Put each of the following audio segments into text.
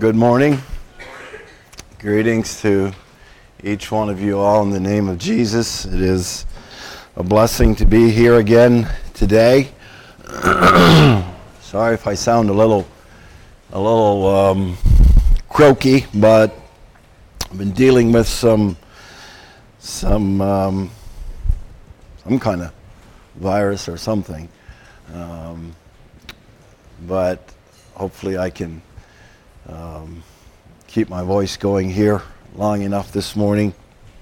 Good morning. Greetings to each one of you all in the name of Jesus. It is a blessing to be here again today. Sorry if I sound a little croaky, but I've been dealing with some kind of virus or something. But hopefully I can keep my voice going here long enough this morning.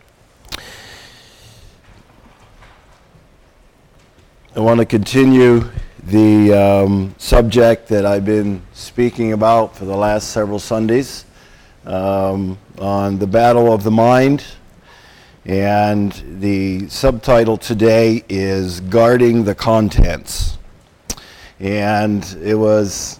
I want to continue the subject that I've been speaking about for the last several Sundays on the battle of the mind. And the subtitle today is Guarding the Contents. And it was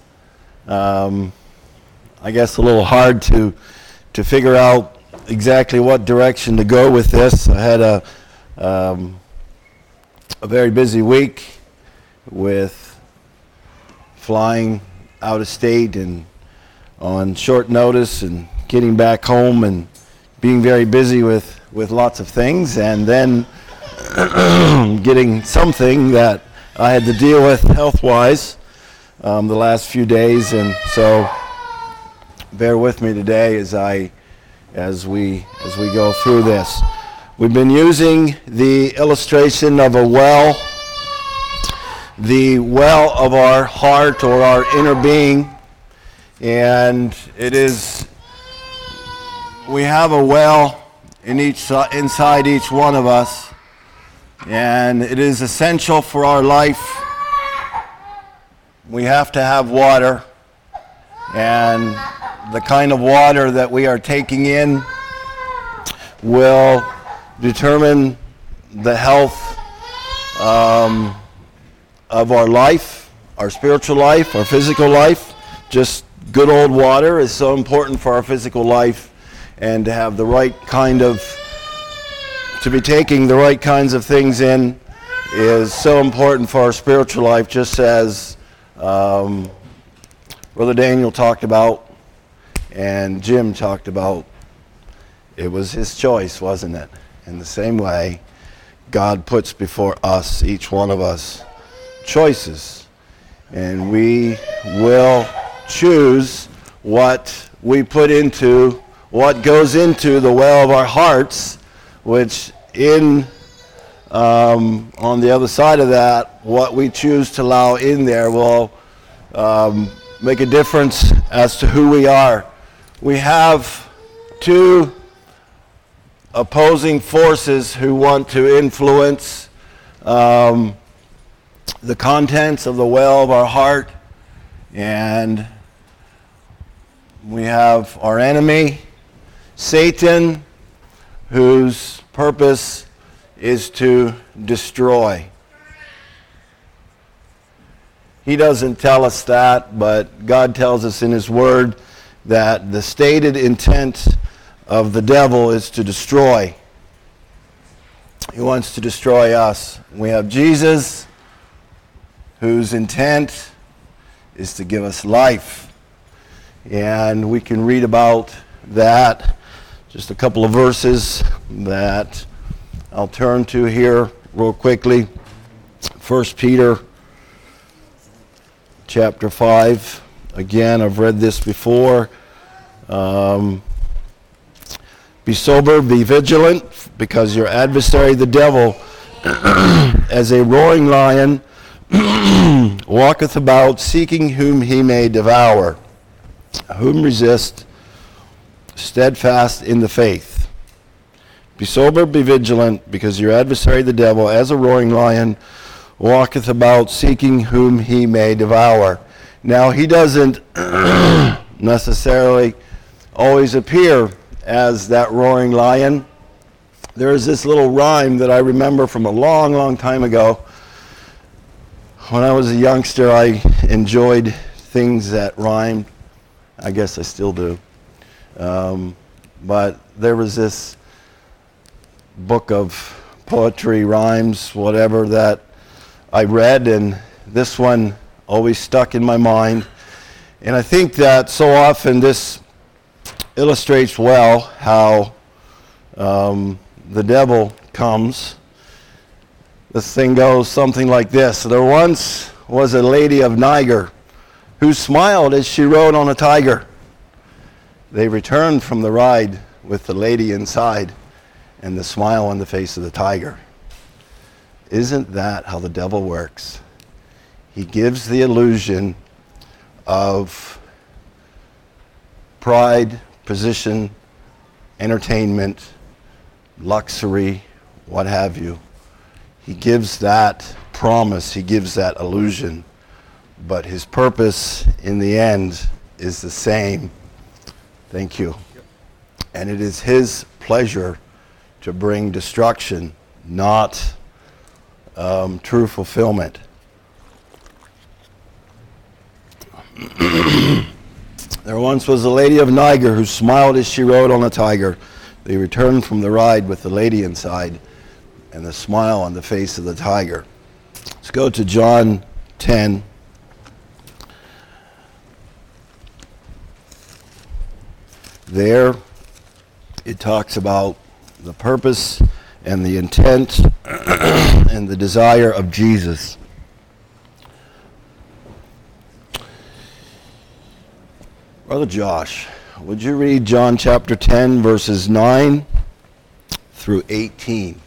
I guess a little hard to figure out exactly what direction to go with this. I had a very busy week with flying out of state and on short notice and getting back home and being very busy with lots of things, and then getting something that I had to deal with health-wise the last few days, and so bear with me today as we go through this. We've been using the illustration of a well, the well of our heart or our inner being, and we have a well inside each one of us, and it is essential for our life. We have to have water, and the kind of water that we are taking in will determine the health of our life, our spiritual life, our physical life. Just good old water is so important for our physical life, and to have the right kind of, to be taking the right kinds of things in is so important for our spiritual life, just as Brother Daniel talked about and Jim talked about. It was his choice, wasn't it? In the same way, God puts before us, each one of us, choices. And we will choose what we put into, what goes into the well of our hearts, which on the other side of that, what we choose to allow in there will make a difference as to who we are. We have two opposing forces who want to influence the contents of the well of our heart, and we have our enemy, Satan, whose purpose is to destroy. He doesn't tell us that, but God tells us in His Word that the stated intent of the devil is to destroy. He wants to destroy us. We have Jesus, whose intent is to give us life. And we can read about that. Just a couple of verses that I'll turn to here real quickly. 1 Peter chapter 5. Again, I've read this before. Be sober, be vigilant, because your adversary, the devil, as a roaring lion, walketh about, seeking whom he may devour. Whom resist, steadfast in the faith. Be sober, be vigilant, because your adversary, the devil, as a roaring lion, walketh about, seeking whom he may devour. Now, he doesn't necessarily always appear as that roaring lion. There is this little rhyme that I remember from a long, long time ago. When I was a youngster, I enjoyed things that rhymed. I guess I still do. But there was this book of poetry, rhymes, whatever, that I read, and this one always stuck in my mind. And I think that so often this illustrates well how the devil comes. This thing goes something like this. There once was a lady of Niger who smiled as she rode on a tiger. They returned from the ride with the lady inside and the smile on the face of the tiger. Isn't that how the devil works? He gives the illusion of pride, position, entertainment, luxury, what have you. He gives that promise, he gives that illusion, but his purpose in the end is the same. Thank you. And it is his pleasure to bring destruction, not true fulfillment. There once was a lady of Niger who smiled as she rode on a tiger. They returned from the ride with the lady inside and the smile on the face of the tiger. Let's go to John 10. There, it talks about the purpose and the intent and the desire of Jesus. Brother Josh, would you read John chapter 10, verses 9 through 18?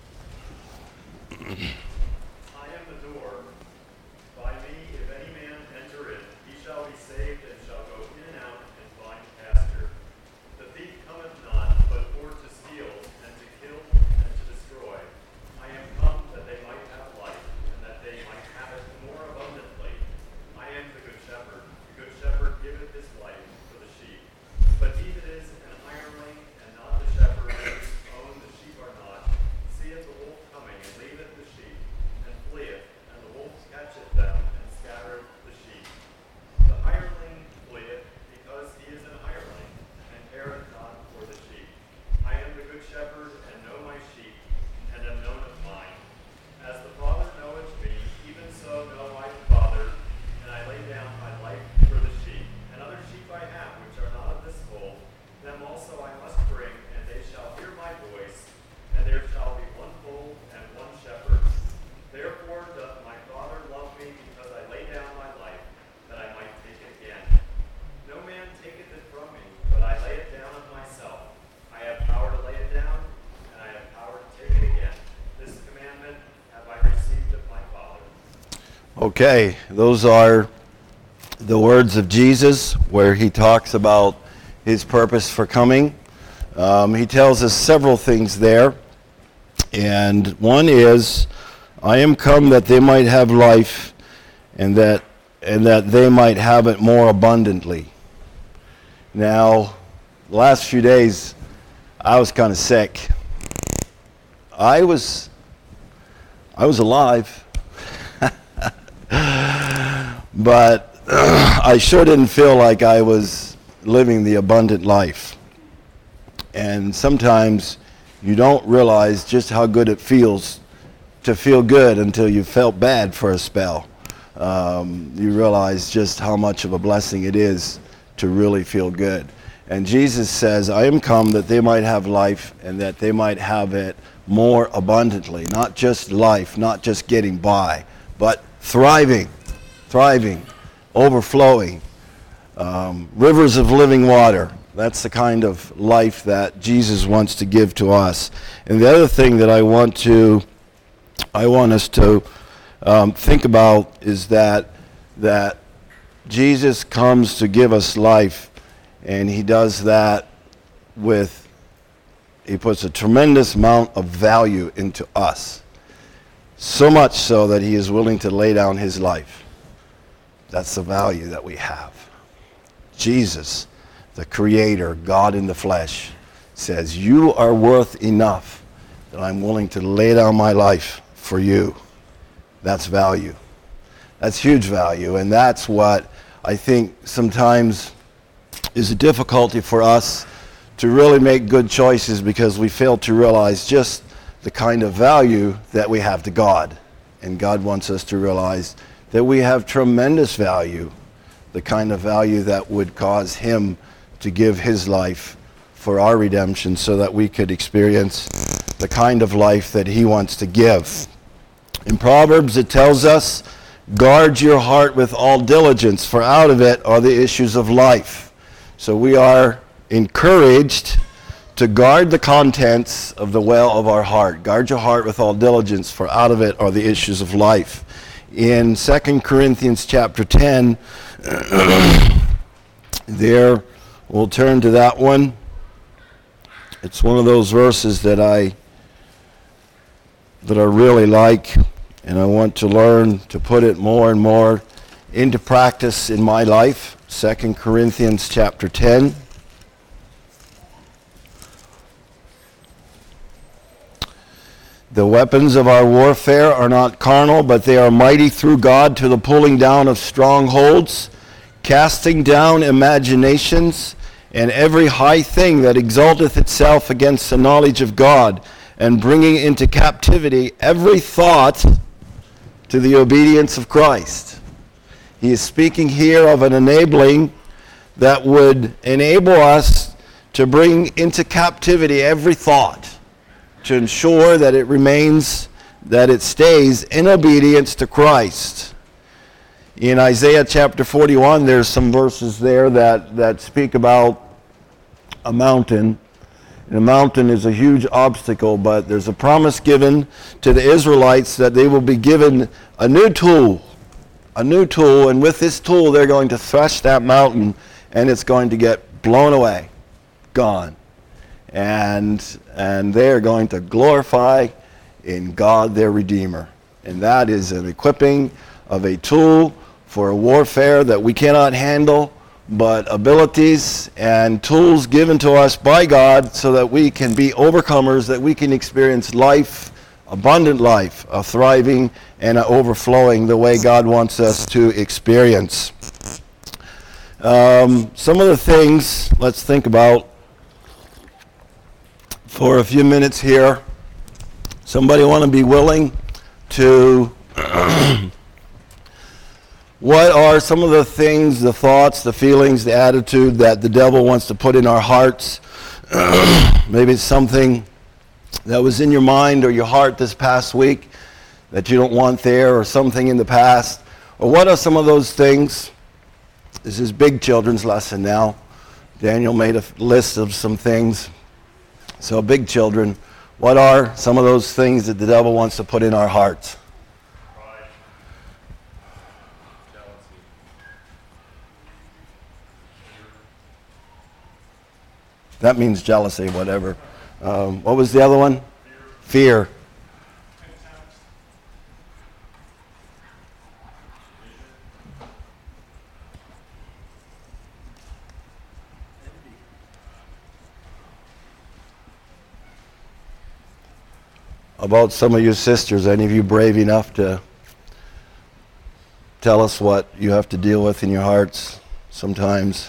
I am the door. By me, if any man enter in, he shall be saved and shall go in and out and find pasture. The thief cometh not, but for to steal, and to kill, and to destroy. I am come that they might have life, and that they might have it more abundantly. I am the good shepherd. The good shepherd giveth his life for the sheep. But he that is an hireling, and not the shepherd, whose own the sheep are not, seeth the wolf coming, and leaveth the sheep, and fleeth, and the wolf catcheth them, and scattereth the sheep. The hireling fleeth, because he is an hireling, and careth not for the sheep. I am the good shepherd, and know my sheep, and am known of mine. As the Father knoweth me, even so know I the Father, and I lay down my life for the sheep. And other sheep I have, which are not of this fold, them also I must bring, and they shall hear my voice, and there shall be one fold and one shepherd. Therefore doth my Father love me, because I lay down my life, that I might take it again. No man taketh it from me, but I lay it down of myself. I have power to lay it down, and I have power to take it again. This commandment have I received of my Father. Okay, those are the words of Jesus where he talks about his purpose for coming. He tells us several things there. And one is, I am come that they might have life and that they might have it more abundantly. Now, the last few days, I was kind of sick. I was alive, but I sure didn't feel like I was living the abundant life. And sometimes you don't realize just how good it feels to feel good until you felt bad for a spell. You realize just how much of a blessing it is to really feel good. And Jesus says, I am come that they might have life and that they might have it more abundantly. Not just life, not just getting by, but thriving, overflowing, rivers of living water. That's the kind of life that Jesus wants to give to us. And the other thing that I want us to think about is that Jesus comes to give us life, and he does that he puts a tremendous amount of value into us. So much so that he is willing to lay down his life. That's the value that we have. Jesus, the Creator, God in the flesh, says, you are worth enough that I'm willing to lay down my life for you. That's value. That's huge value, and that's what I think sometimes is a difficulty for us to really make good choices, because we fail to realize just the kind of value that we have to God. And God wants us to realize that we have tremendous value, the kind of value that would cause him to give his life for our redemption so that we could experience the kind of life that he wants to give. In Proverbs it tells us, guard your heart with all diligence, for out of it are the issues of life. So we are encouraged to guard the contents of the well of our heart. Guard your heart with all diligence, for out of it are the issues of life. In 2 Corinthians chapter 10, there, we'll turn to that one. It's one of those verses that I really like, and I want to learn to put it more and more into practice in my life. 2 Corinthians chapter 10. The weapons of our warfare are not carnal, but they are mighty through God to the pulling down of strongholds, casting down imaginations, and every high thing that exalteth itself against the knowledge of God, and bringing into captivity every thought to the obedience of Christ. He is speaking here of an enabling that would enable us to bring into captivity every thought, to ensure that it remains, that it stays in obedience to Christ. In Isaiah chapter 41, there's some verses there that speak about a mountain. And a mountain is a huge obstacle, but there's a promise given to the Israelites that they will be given a new tool, and with this tool they're going to thresh that mountain, and it's going to get blown away, gone. And they're going to glorify in God their Redeemer. And that is an equipping of a tool for a warfare that we cannot handle, but abilities and tools given to us by God so that we can be overcomers, that we can experience life, abundant life, a thriving and an overflowing the way God wants us to experience. Some of the things, let's think about for a few minutes here. Somebody want to be willing to what are some of the things, the thoughts, the feelings, the attitude that the devil wants to put in our hearts? Maybe it's something that was in your mind or your heart this past week that you don't want there, or something in the past. Or what are some of those things? This is big children's lesson now. Daniel made a list of some things. So big children, what are some of those things that the devil wants to put in our hearts? Pride, jealousy, That means jealousy, whatever. What was the other one? Fear. About some of you sisters, any of you brave enough to tell us what you have to deal with in your hearts sometimes?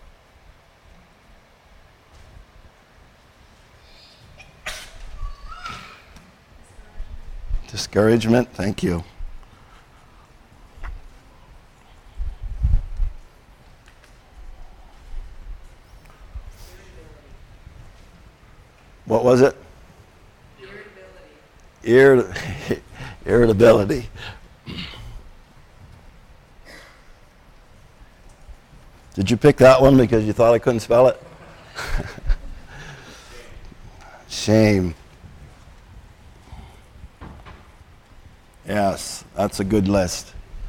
Discouragement, thank you. What was it? Irritability. Did you pick that one because you thought I couldn't spell it? Shame. Yes, that's a good list.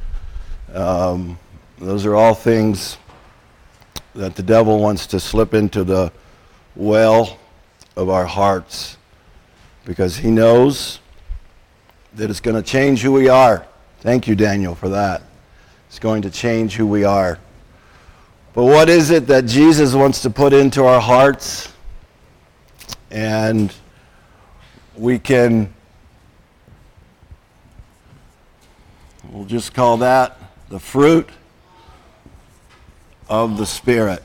Those are all things that the devil wants to slip into the well of our hearts, because he knows that it's going to change who we are. Thank you, Daniel, for that. It's going to change who we are. But what is it that Jesus wants to put into our hearts? And we'll just call that the fruit of the Spirit.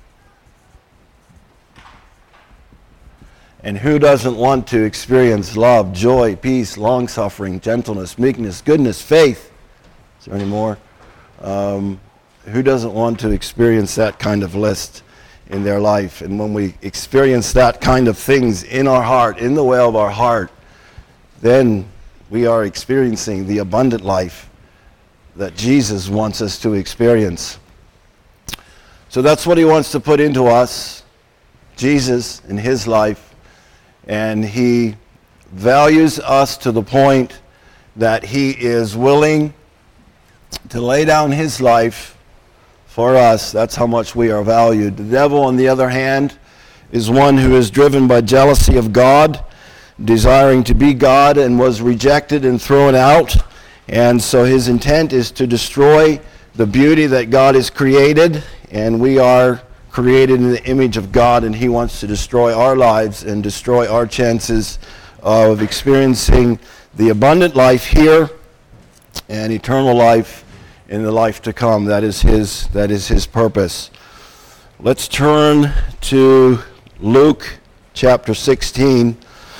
And who doesn't want to experience love, joy, peace, long-suffering, gentleness, meekness, goodness, faith? Is there any more? Who doesn't want to experience that kind of list in their life. And when we experience that kind of things in our heart, in the well of our heart, then we are experiencing the abundant life that Jesus wants us to experience. So that's what he wants to put into us, Jesus in his life. And he values us to the point that he is willing to lay down his life for us. That's how much we are valued. The devil, on the other hand, is one who is driven by jealousy of God, desiring to be God, and was rejected and thrown out. And so his intent is to destroy the beauty that God has created, and we are created in the image of God, and he wants to destroy our lives and destroy our chances of experiencing the abundant life here and eternal life in the life to come. That is his purpose. Let's turn to Luke chapter 16.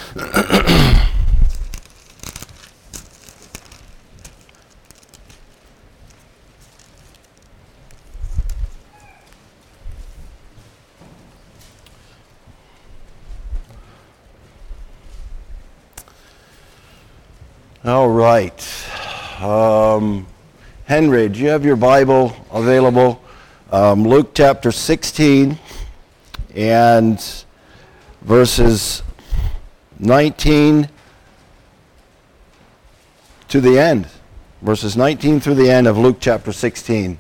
All right. Henry, do you have your Bible available? Luke chapter 16 and verses 19 to the end. Verses 19 through the end of Luke chapter 16.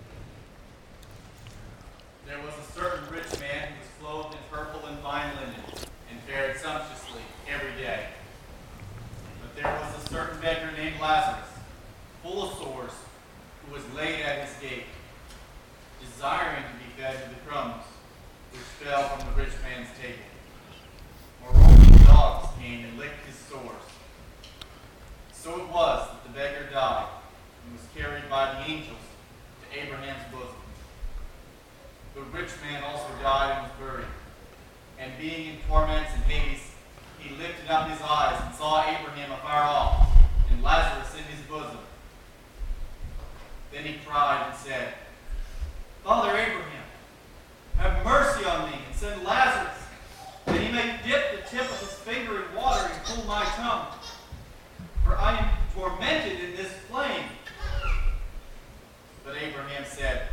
There was a certain rich man who was clothed in purple and fine linen, and fared sumptuously every day. But there was a certain beggar named Lazarus, full of sores, who was laid at his gate, desiring to be fed with the crumbs which fell from the rich man's table. Moreover, dogs came and licked his sores. So it was that the beggar died and was carried by the angels to Abraham's bosom. The rich man also died and was buried. And being in torments in Hades, he lifted up his eyes and saw Abraham afar off, and Lazarus in his bosom. Then he cried and said, Father Abraham, have mercy on me, and send Lazarus, that he may dip the tip of his finger in water and cool my tongue. For I am tormented in this flame. But Abraham said,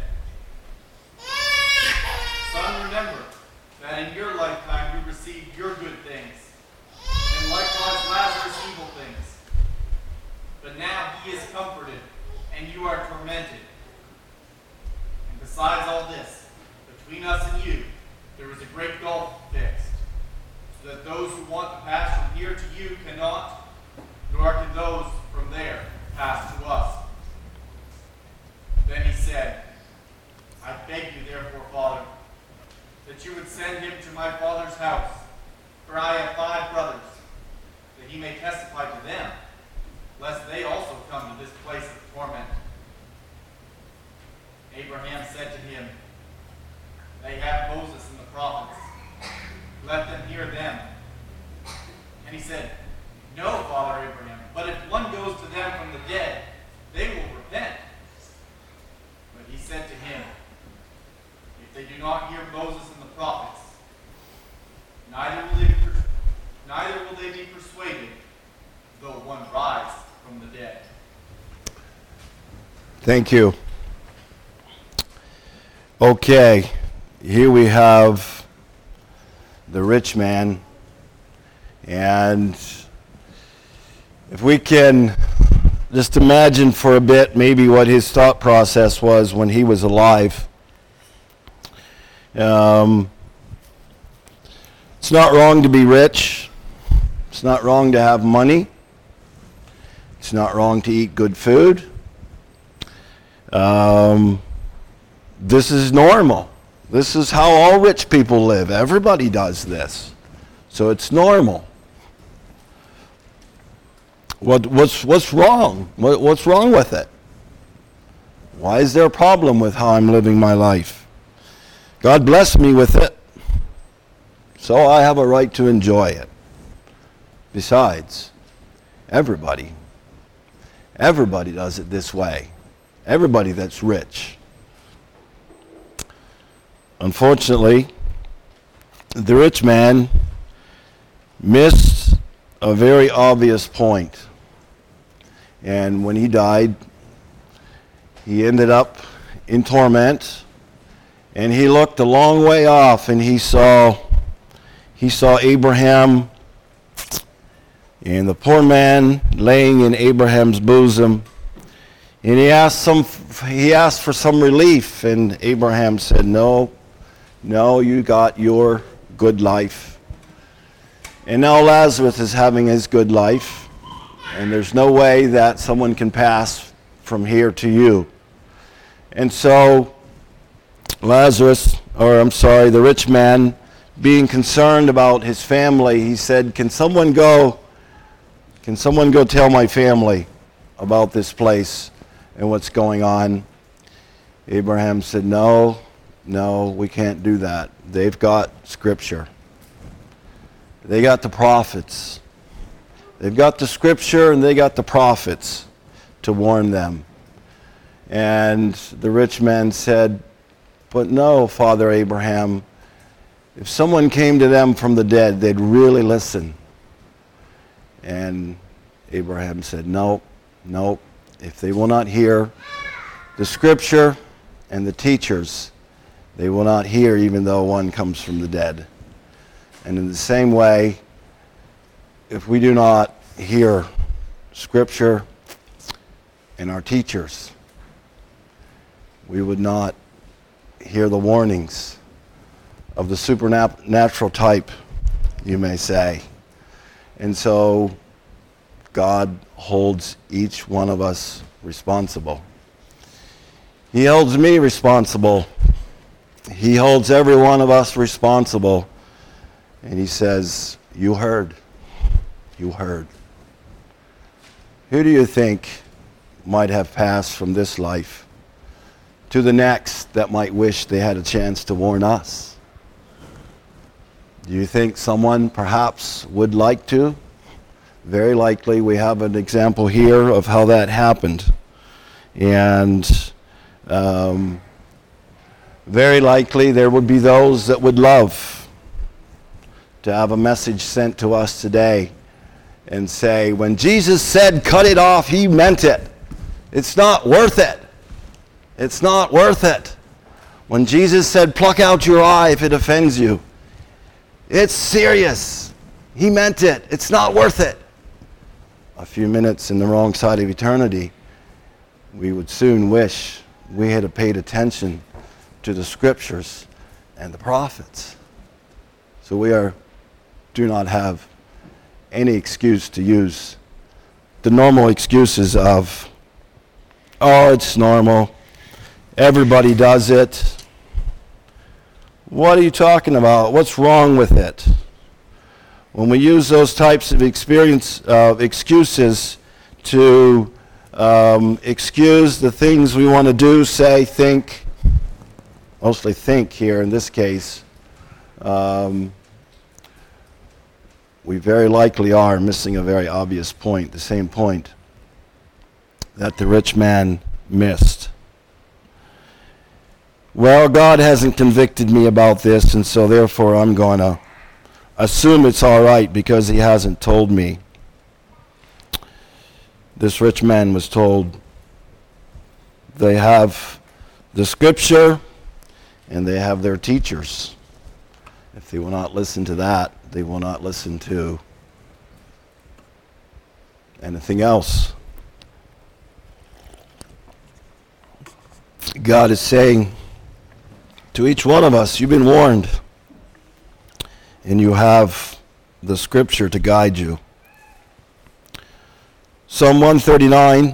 Son, remember that in your lifetime you received your good things, and likewise Lazarus evil things. But now he is comforted, and you are tormented. And besides all this, between us and you, there is a great gulf fixed, so that those who want to pass from here to you cannot, nor can those from there pass to us. Then he said, I beg you therefore, Father, that you would send him to my father's house, for I have 5 brothers, that he may testify to them, lest they also come to this place of torment. Abraham said to him, They have Moses and the prophets. Let them hear them. And he said, No, Father Abraham, but if one goes to them from the dead, they will repent. But he said to him, If they do not hear Moses and the prophets, neither will they be persuaded, though one rise from the dead. Thank you. Okay, here we have the rich man, and if we can just imagine for a bit maybe what his thought process was when he was alive. It's not wrong to be rich. It's not wrong to have money. It's not wrong to eat good food. This is normal. This is how all rich people live. Everybody does this. So it's normal. What's wrong? What's wrong with it? Why is there a problem with how I'm living my life? God blessed me with it, so I have a right to enjoy it. Besides, everybody does it this way. Everybody that's rich. Unfortunately, the rich man missed a very obvious point. And when he died, he ended up in torment. And he looked a long way off, and he saw Abraham and the poor man laying in Abraham's bosom. And he asked for some relief, and Abraham said, no, you got your good life. And now Lazarus is having his good life, and there's no way that someone can pass from here to you. And so the rich man, being concerned about his family, he said, can someone go tell my family about this place and what's going on? Abraham said, no, we can't do that. They've got Scripture. They got the prophets. They've got the Scripture and they got the prophets to warn them. And the rich man said, but no, Father Abraham, if someone came to them from the dead, they'd really listen. And Abraham said, no, if they will not hear the Scripture and the teachers, they will not hear even though one comes from the dead. And in the same way, if we do not hear Scripture and our teachers, we would not hear the warnings of the supernatural type, you may say. And so God holds each one of us responsible. He holds me responsible. He holds every one of us responsible. And he says, you heard. Who do you think might have passed from this life to the next that might wish they had a chance to warn us? Do you think someone perhaps would like to? Very likely. We have an example here of how that happened. And very likely there would be those that would love to have a message sent to us today and say, when Jesus said cut it off, he meant it. It's not worth it. It's not worth it. When Jesus said pluck out your eye if it offends you, it's serious. He meant it. It's not worth it. A few minutes in the wrong side of eternity, we would soon wish we had paid attention to the Scriptures and the prophets. So we do not have any excuse to use the normal excuses of, oh, it's normal. Everybody does it. What are you talking about? What's wrong with it? When we use those types of excuses to excuse the things we want to do, say, think, mostly think here in this case, we very likely are missing a very obvious point, the same point that the rich man missed. Well, God hasn't convicted me about this, and so therefore I'm going to assume it's all right because he hasn't told me. This rich man was told they have the Scripture and they have their teachers. If they will not listen to that, they will not listen to anything else. God is saying to each one of us, you've been warned, and you have the Scripture to guide you. Psalm 139,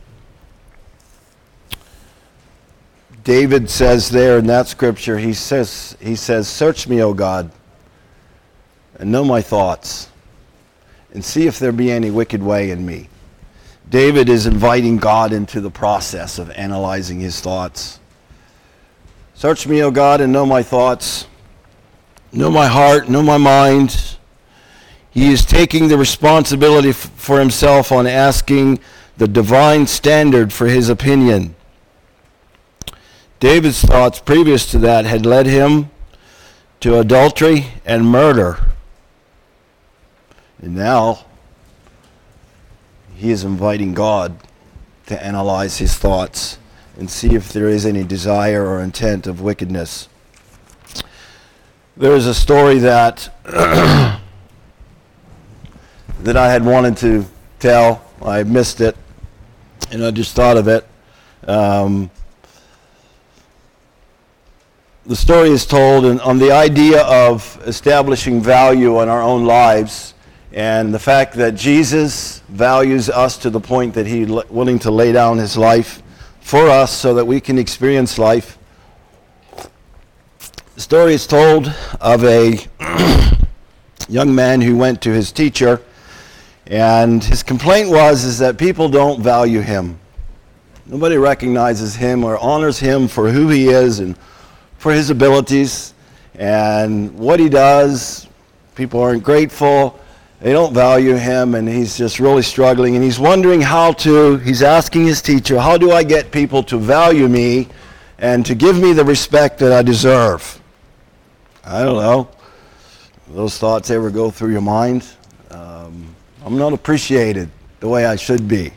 David says there in that Scripture, he says, search me, O God, and know my thoughts, and see if there be any wicked way in me. David is inviting God into the process of analyzing his thoughts. Search me, O God, and know my thoughts. Know my heart, know my mind. He is taking the responsibility for himself on asking the divine standard for his opinion. David's thoughts previous to that had led him to adultery and murder. And now he is inviting God to analyze his thoughts and see if there is any desire or intent of wickedness. There is a story that that I had wanted to tell. I missed it, and I just thought of it. The story is told on the idea of establishing value in our own lives, and the fact that Jesus values us to the point that he's willing to lay down his life for us so that we can experience life. The story is told of a young man who went to his teacher, and his complaint is that people don't value him. Nobody recognizes him or honors him for who he is and for his abilities and what he does. People aren't grateful. They don't value him, and he's just really struggling, and he's wondering he's asking his teacher, how do I get people to value me and to give me the respect that I deserve? I don't know. Those thoughts ever go through your mind? I'm not appreciated the way I should be.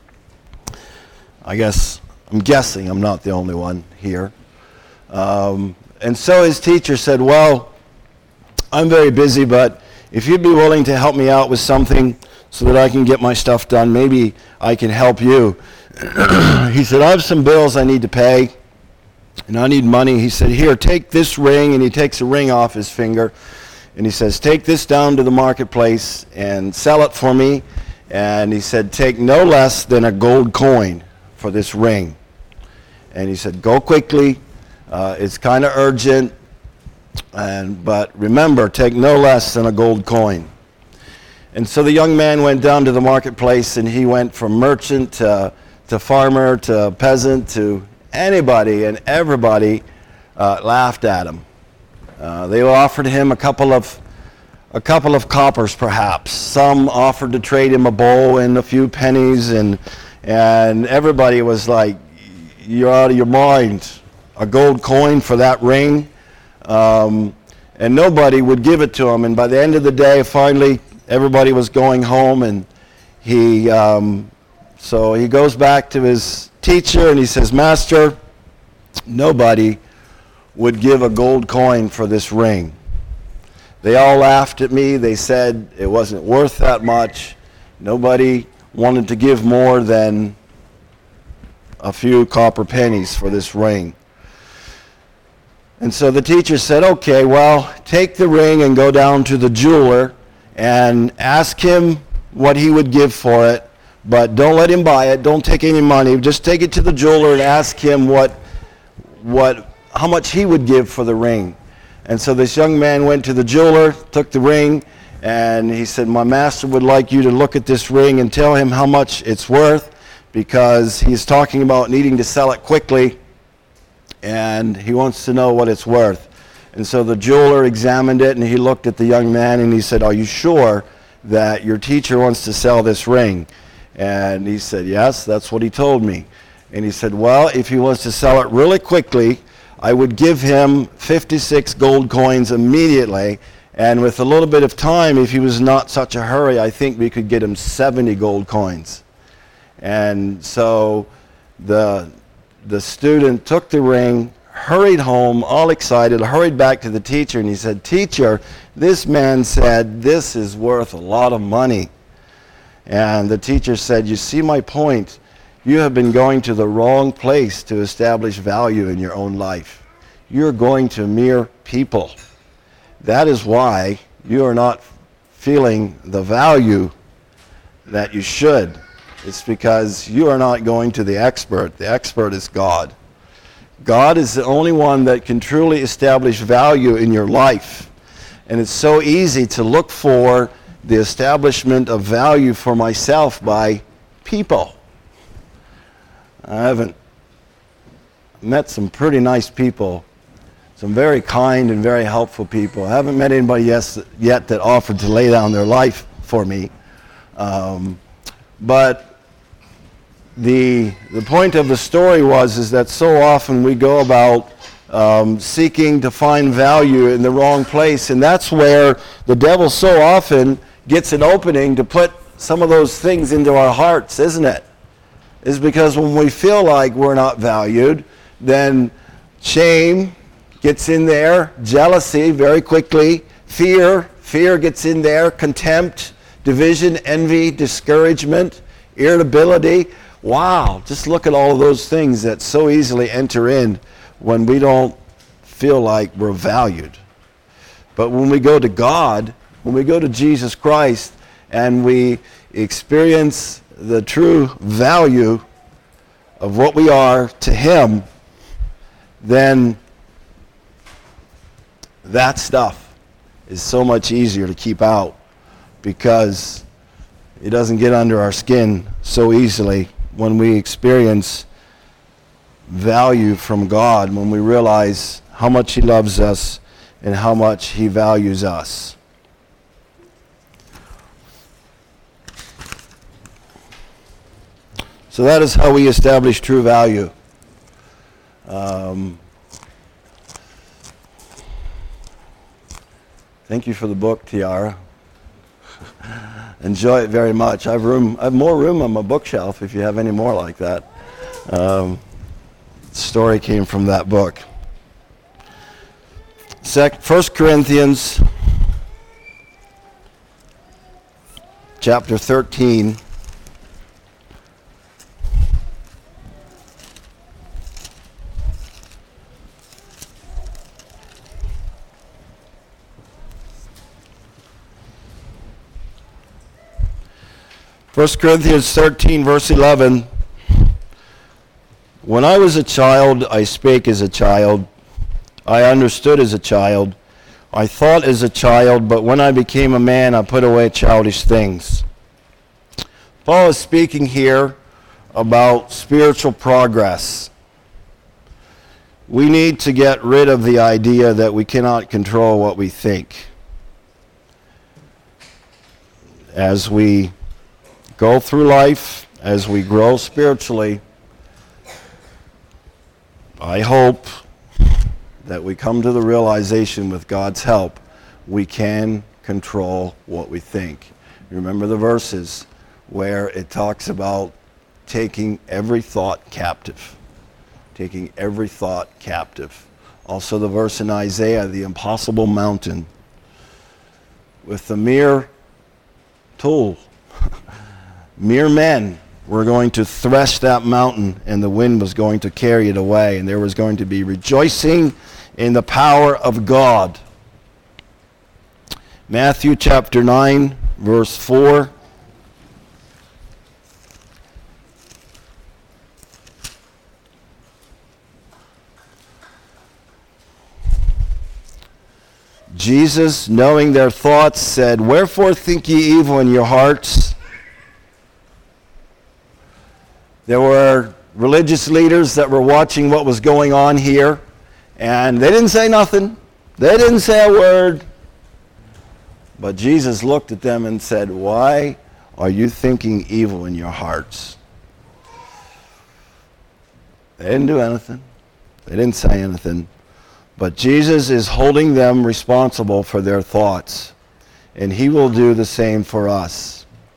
I'm guessing I'm not the only one here. And so his teacher said, well, I'm very busy, but if you'd be willing to help me out with something so that I can get my stuff done, maybe I can help you. He said, I have some bills I need to pay, and I need money. He said, here, take this ring, and he takes a ring off his finger, and he says, take this down to the marketplace and sell it for me. And he said, take no less than a gold coin for this ring. And he said, go quickly. It's kind of urgent. But remember, take no less than a gold coin. And so the young man went down to the marketplace, and he went from merchant to farmer to peasant to anybody, and everybody laughed at him. They offered him a couple of coppers, perhaps. Some offered to trade him a bowl and a few pennies, and everybody was like, "You're out of your mind! A gold coin for that ring?" And nobody would give it to him. And by the end of the day, finally, everybody was going home, and so he goes back to his teacher, and he says, "Master, nobody would give a gold coin for this ring. They all laughed at me. They said it wasn't worth that much. Nobody wanted to give more than a few copper pennies for this ring." And so the teacher said, okay, well, take the ring and go down to the jeweler and ask him what he would give for it, but don't let him buy it. Don't take any money. Just take it to the jeweler and ask him how much he would give for the ring. And so this young man went to the jeweler, took the ring, and he said, my master would like you to look at this ring and tell him how much it's worth, because he's talking about needing to sell it quickly, and he wants to know what it's worth. And so the jeweler examined it, and he looked at the young man, and he said, are you sure that your teacher wants to sell this ring? And he said, yes, that's what he told me. And he said, well, if he wants to sell it really quickly, I would give him 56 gold coins immediately, and with a little bit of time, if he was not such a hurry, I think we could get him 70 gold coins. And so the student took the ring, hurried home, all excited, hurried back to the teacher, and he said, teacher, this man said this is worth a lot of money. And the teacher said, you see my point? You have been going to the wrong place to establish value in your own life. You're going to mere people. That is why you are not feeling the value that you should. It's because you are not going to the expert. The expert is God. God is the only one that can truly establish value in your life. And it's so easy to look for the establishment of value for myself by people. I haven't met some pretty nice people, some very kind and very helpful people. I haven't met anybody yet that offered to lay down their life for me. But the point of the story is that so often we go about seeking to find value in the wrong place. And that's where the devil so often gets an opening to put some of those things into our hearts, isn't it? Is because when we feel like we're not valued, then shame gets in there, jealousy very quickly, fear gets in there, contempt, division, envy, discouragement, irritability. Wow, just look at all of those things that so easily enter in when we don't feel like we're valued. But when we go to God, when we go to Jesus Christ, and we experience the true value of what we are to Him, then that stuff is so much easier to keep out, because it doesn't get under our skin so easily when we experience value from God, when we realize how much He loves us and how much He values us. So that is how we establish true value. Thank you for the book, Tiara. Enjoy it very much. I have more room on my bookshelf if you have any more like that. The story came from that book. 1 Corinthians chapter 13. First Corinthians 13, verse 11. When I was a child, I spake as a child. I understood as a child. I thought as a child, but when I became a man, I put away childish things. Paul is speaking here about spiritual progress. We need to get rid of the idea that we cannot control what we think. As we go through life, as we grow spiritually, I hope that we come to the realization, with God's help, we can control what we think. Remember the verses where it talks about taking every thought captive. Taking every thought captive. Also the verse in Isaiah, the impossible mountain. With the mere tool, mere men were going to thresh that mountain, and the wind was going to carry it away, and there was going to be rejoicing in the power of God. Matthew chapter 9, verse 4. Jesus, knowing their thoughts, said, Wherefore think ye evil in your hearts? There were religious leaders that were watching what was going on here, and they didn't say nothing. They didn't say a word. But Jesus looked at them and said, Why are you thinking evil in your hearts? They didn't do anything. They didn't say anything. But Jesus is holding them responsible for their thoughts, and He will do the same for us.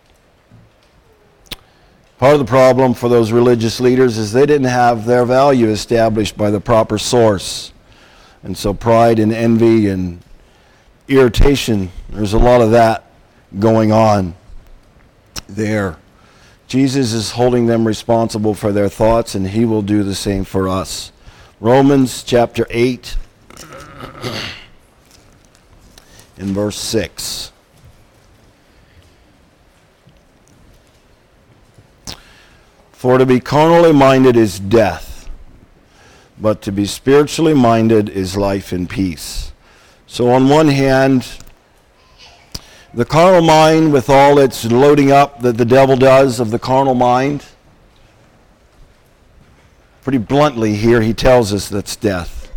Part of the problem for those religious leaders is they didn't have their value established by the proper source. And so pride and envy and irritation, there's a lot of that going on there. Jesus is holding them responsible for their thoughts, and He will do the same for us. Romans chapter 8 in verse 6. For to be carnally minded is death, but to be spiritually minded is life and peace. So on one hand, the carnal mind, with all its loading up that the devil does of the carnal mind, pretty bluntly here he tells us that's death.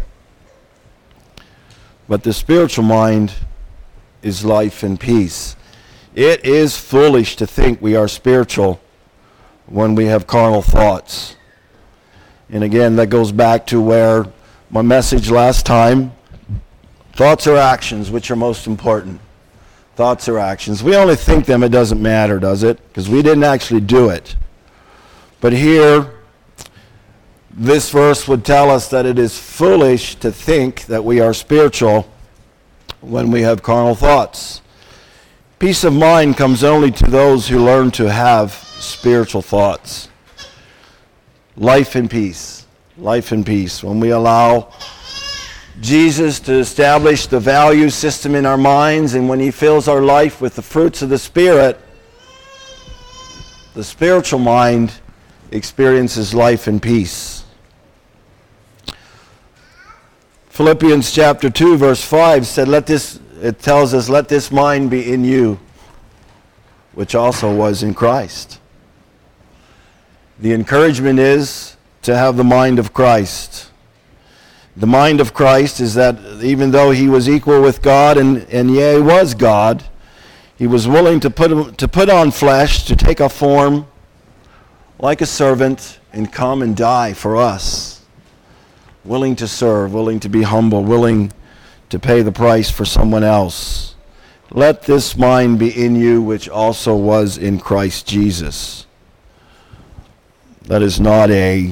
But the spiritual mind is life and peace. It is foolish to think we are spiritual when we have carnal thoughts. And again, that goes back to where my message last time. Thoughts or actions, which are most important? Thoughts or actions. We only think them, it doesn't matter, does it? Because we didn't actually do it. But here, this verse would tell us that it is foolish to think that we are spiritual when we have carnal thoughts. Peace of mind comes only to those who learn to have spiritual thoughts. Life and peace. Life and peace. When we allow Jesus to establish the value system in our minds, and when he fills our life with the fruits of the Spirit, the spiritual mind experiences life and peace. Philippians chapter 2 verse 5 said, it tells us, let this mind be in you, which also was in Christ. The encouragement is to have the mind of Christ. The mind of Christ is that even though he was equal with God, and yea, was God, he was willing to put on flesh, to take a form like a servant and come and die for us. Willing to serve, willing to be humble, willing to pay the price for someone else. Let this mind be in you, which also was in Christ Jesus. That is not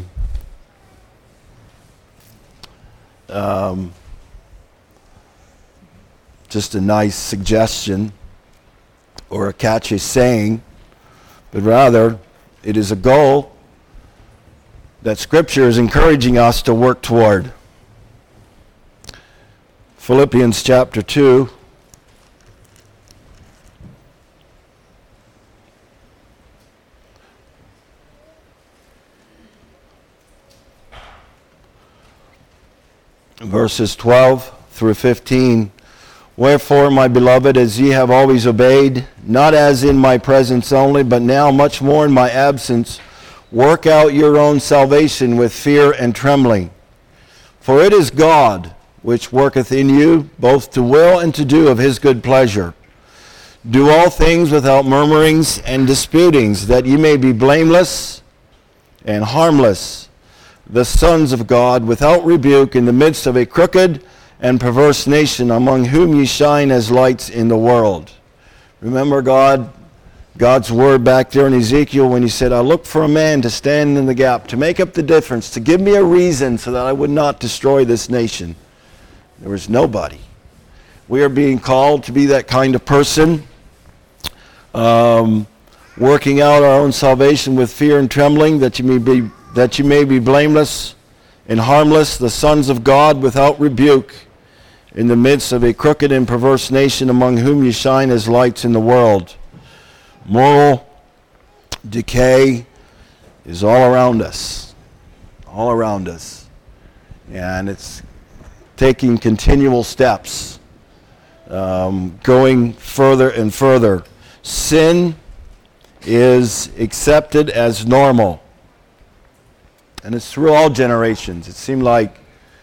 just a nice suggestion or a catchy saying, but rather it is a goal that Scripture is encouraging us to work toward. Philippians chapter 2. Verses 12 through 15. Wherefore, my beloved, as ye have always obeyed, not as in my presence only, but now much more in my absence, work out your own salvation with fear and trembling. For it is God which worketh in you, both to will and to do of his good pleasure. Do all things without murmurings and disputings, that ye may be blameless and harmless, the sons of God, without rebuke, in the midst of a crooked and perverse nation, among whom ye shine as lights in the world. Remember God's word back there in Ezekiel when he said, I looked for a man to stand in the gap, to make up the difference, to give me a reason so that I would not destroy this nation. There was nobody. We are being called to be that kind of person, working out our own salvation with fear and trembling, that you may be blameless and harmless, the sons of God, without rebuke, in the midst of a crooked and perverse nation, among whom ye shine as lights in the world. Moral decay is all around us. All around us. And it's taking continual steps, going further and further. Sin is accepted as normal. And it's through all generations. It seemed like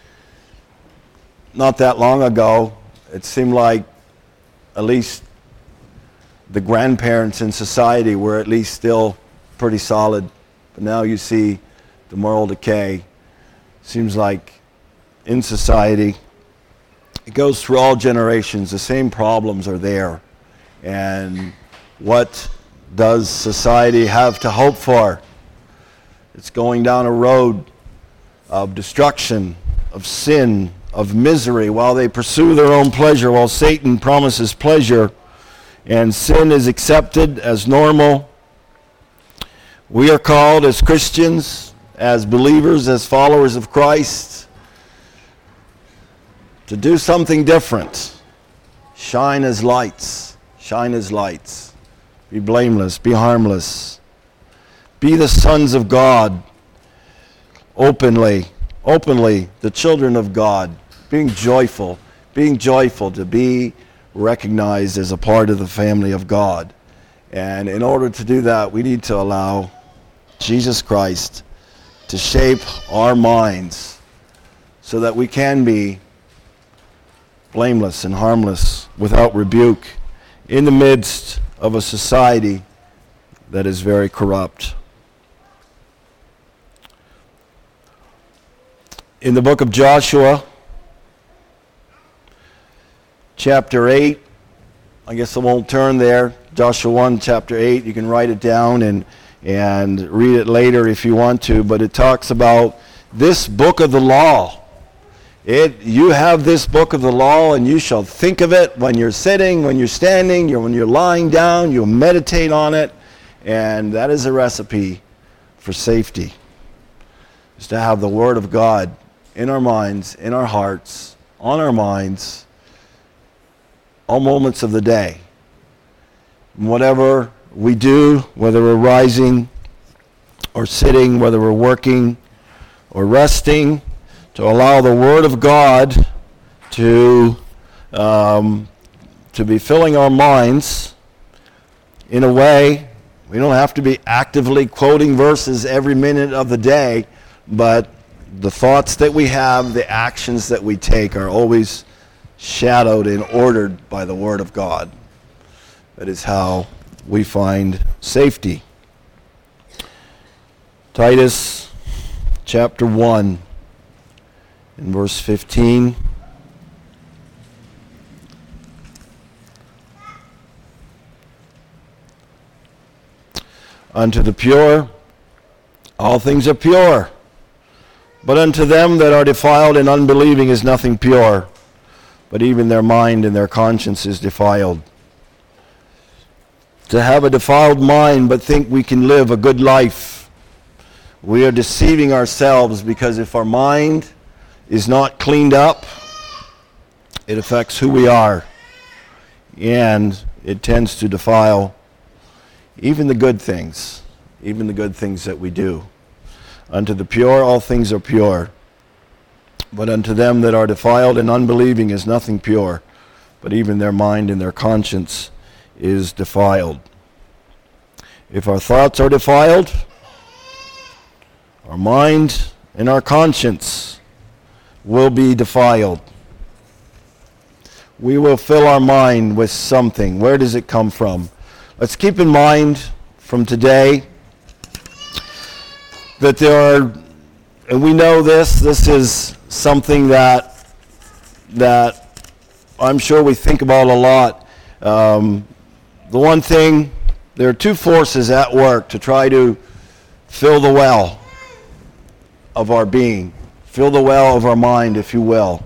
not that long ago, it seemed like at least the grandparents in society were at least still pretty solid. But now you see the moral decay. Seems like in society, it goes through all generations. The same problems are there. And what does society have to hope for? It's going down a road of destruction, of sin, of misery, while they pursue their own pleasure, while Satan promises pleasure, and sin is accepted as normal. We are called as Christians, as believers, as followers of Christ, to do something different. Shine as lights. Shine as lights. Be blameless. Be harmless. Be the sons of God openly, the children of God, being joyful to be recognized as a part of the family of God. And in order to do that, we need to allow Jesus Christ to shape our minds so that we can be blameless and harmless, without rebuke, in the midst of a society that is very corrupt. in the book of Joshua, chapter 8. I guess I won't turn there. Joshua 1, chapter 8. You can write it down and read it later if you want to. But it talks about this book of the law. You have this book of the law, and you shall think of it when you're sitting, when you're standing, when you're lying down. You'll meditate on it. And that is a recipe for safety. Is to have the Word of God in our minds, in our hearts, on our minds, all moments of the day. Whatever we do, whether we're rising or sitting, whether we're working or resting, to allow the Word of God to be filling our minds in a way. We don't have to be actively quoting verses every minute of the day, but the thoughts that we have, the actions that we take are always shadowed and ordered by the Word of God. That is how we find safety. Titus chapter 1 in verse 15. Unto the pure, all things are pure. But unto them that are defiled and unbelieving is nothing pure, but even their mind and their conscience is defiled. To have a defiled mind but think we can live a good life, we are deceiving ourselves, because if our mind is not cleaned up, it affects who we are, and it tends to defile even the good things that we do. Unto the pure all things are pure, but unto them that are defiled and unbelieving is nothing pure, but even their mind and their conscience is defiled. If our thoughts are defiled, our mind and our conscience will be defiled. We will fill our mind with something. Where does it come from? Let's keep in mind from today that there are, and we know this is something that I'm sure we think about a lot. The one thing, there are two forces at work to try to fill the well of our being, fill the well of our mind, if you will.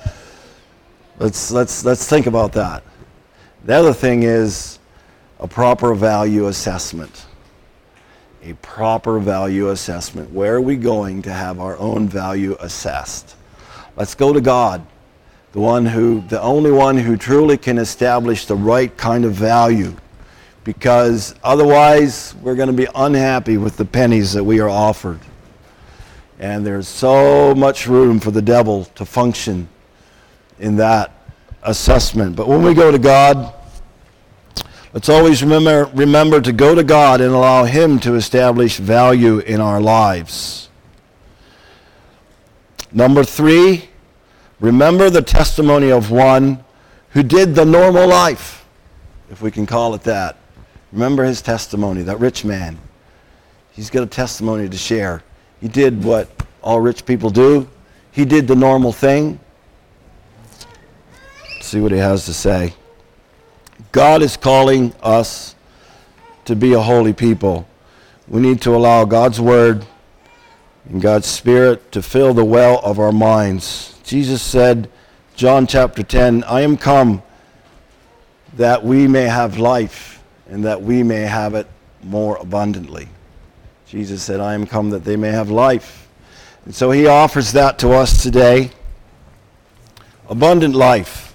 Let's think about that. The other thing is a proper value assessment. A proper value assessment. Where are we going to have our own value assessed? Let's go to God, the only one who truly can establish the right kind of value, because otherwise we're going to be unhappy with the pennies that we are offered. And there's so much room for the devil to function in that assessment. But when we go to God, let's always remember to go to God and allow Him to establish value in our lives. Number 3, remember the testimony of one who did the normal life, if we can call it that. Remember his testimony, that rich man. He's got a testimony to share. He did what all rich people do. He did the normal thing. Let's see what he has to say. God is calling us to be a holy people. We need to allow God's Word and God's Spirit to fill the well of our minds. Jesus said, John chapter 10, I am come that we may have life and that we may have it more abundantly. Jesus said, I am come that they may have life. And so He offers that to us today. Abundant life.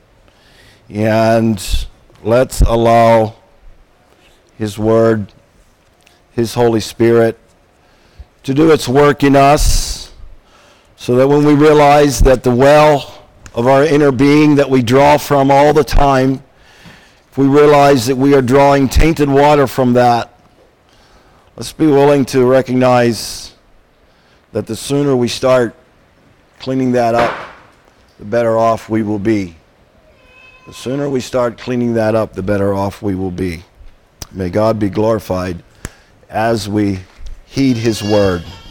And let's allow His Word, His Holy Spirit, to do its work in us, so that when we realize that the well of our inner being that we draw from all the time, if we realize that we are drawing tainted water from that, let's be willing to recognize that the sooner we start cleaning that up, the better off we will be. The sooner we start cleaning that up, the better off we will be. May God be glorified as we heed His Word.